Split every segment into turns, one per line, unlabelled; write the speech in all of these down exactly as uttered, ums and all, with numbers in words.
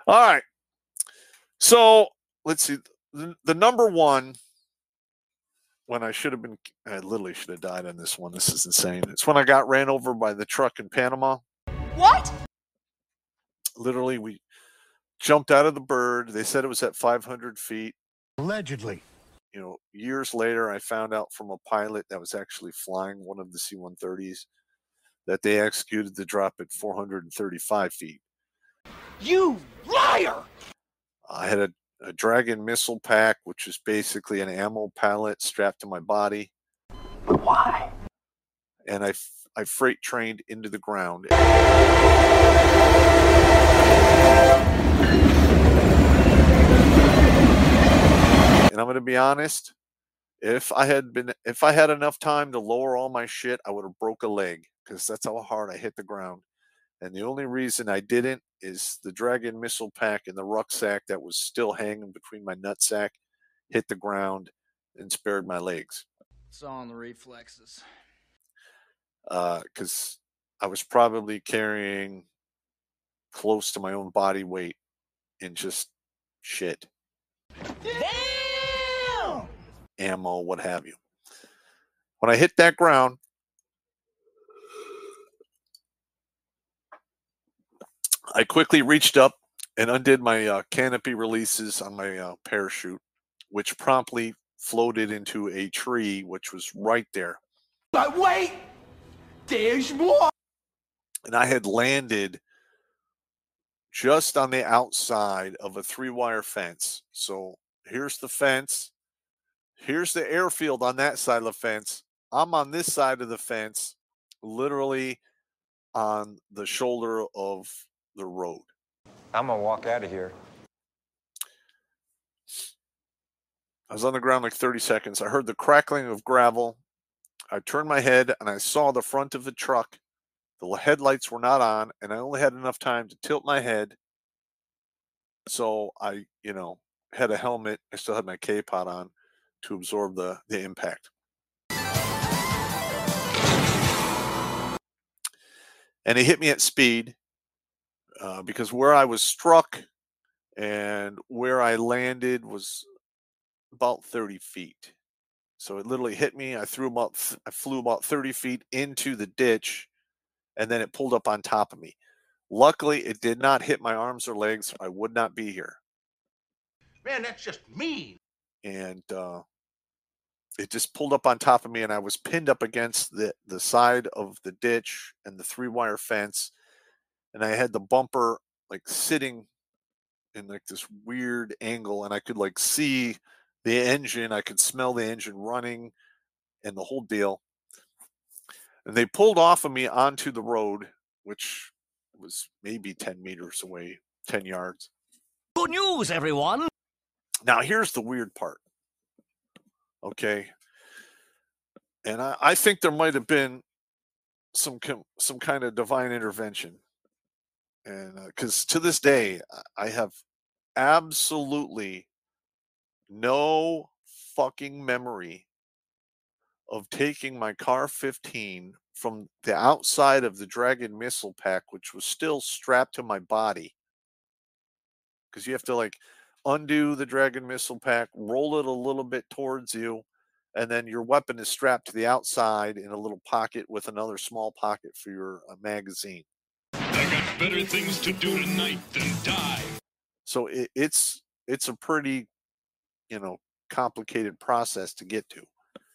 All right. So let's see. The, the number one, when I should have been, I literally should have died on this one. This is insane. It's when I got ran over by the truck in Panama.
What?
Literally, we jumped out of the bird. They said it was at five hundred feet.
Allegedly.
You know, years later, I found out from a pilot that was actually flying one of the C one thirties that they executed the drop at four hundred thirty-five feet.
You liar!
I had a, a Dragon missile pack, which is basically an ammo pallet strapped to my body.
But why?
And I, I freight trained into the ground. And I'm going to be honest, if I had been, if I had enough time to lower all my shit, I would have broke a leg because that's how hard I hit the ground. And the only reason I didn't is the Dragon missile pack and the rucksack that was still hanging between my nutsack hit the ground and spared my legs.
It's all in the reflexes.
Because uh, I was probably carrying close to my own body weight in just shit.
Damn!
Ammo, what have you. When I hit that ground, I quickly reached up and undid my uh, canopy releases on my uh, parachute, which promptly floated into a tree, which was right there.
But wait! There's more!
And I had landed just on the outside of a three-wire fence. So here's the fence. Here's the airfield on that side of the fence. I'm on this side of the fence, literally on the shoulder of the road.
I'm gonna walk out of here.
I was on the ground like thirty seconds. I heard the crackling of gravel. I turned my head and I saw the front of the truck. The headlights were not on, and I only had enough time to tilt my head. So I, you know, had a helmet. I still had my K-Pod on to absorb the, the impact. And it hit me at speed uh, because where I was struck and where I landed was about thirty feet. So it literally hit me. I threw about, I flew about thirty feet into the ditch, and then it pulled up on top of me. Luckily, it did not hit my arms or legs. I would not be here.
Man, that's just mean.
And uh, it just pulled up on top of me, and I was pinned up against the, the side of the ditch and the three-wire fence. And I had the bumper like sitting in like this weird angle, and I could like see the engine. I could smell the engine running and the whole deal. And they pulled off of me onto the road, which was maybe ten meters away, ten yards.
Good news, everyone!
Now, here's the weird part. Okay. And I, I think there might have been some some kind of divine intervention. And because uh, to this day, I have absolutely no fucking memory of taking my Car fifteen from the outside of the Dragon missile pack, which was still strapped to my body. Because you have to like undo the Dragon missile pack, roll it a little bit towards you, and then your weapon is strapped to the outside in a little pocket with another small pocket for your uh, magazine.
I got better things to do tonight than die.
So it, it's it's a pretty, you know, complicated process to get to.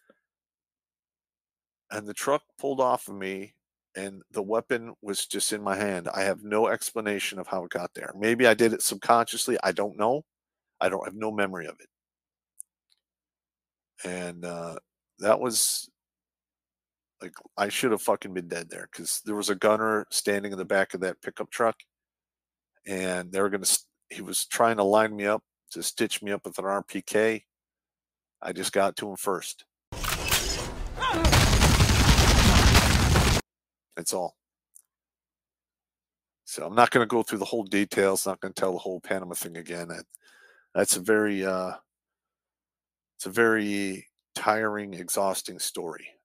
And the truck pulled off of me, and the weapon was just in my hand. I have no explanation of how it got there. Maybe I did it subconsciously. I don't know. I don't have no memory of it. And uh, that was like, I should have fucking been dead there, because there was a gunner standing in the back of that pickup truck, and they were going to, he was trying to line me up to stitch me up with an R P K. I just got to him first. That's all. So I'm not going to go through the whole details. Not going to tell the whole Panama thing again. That, that's a very, uh, it's a very tiring, exhausting story.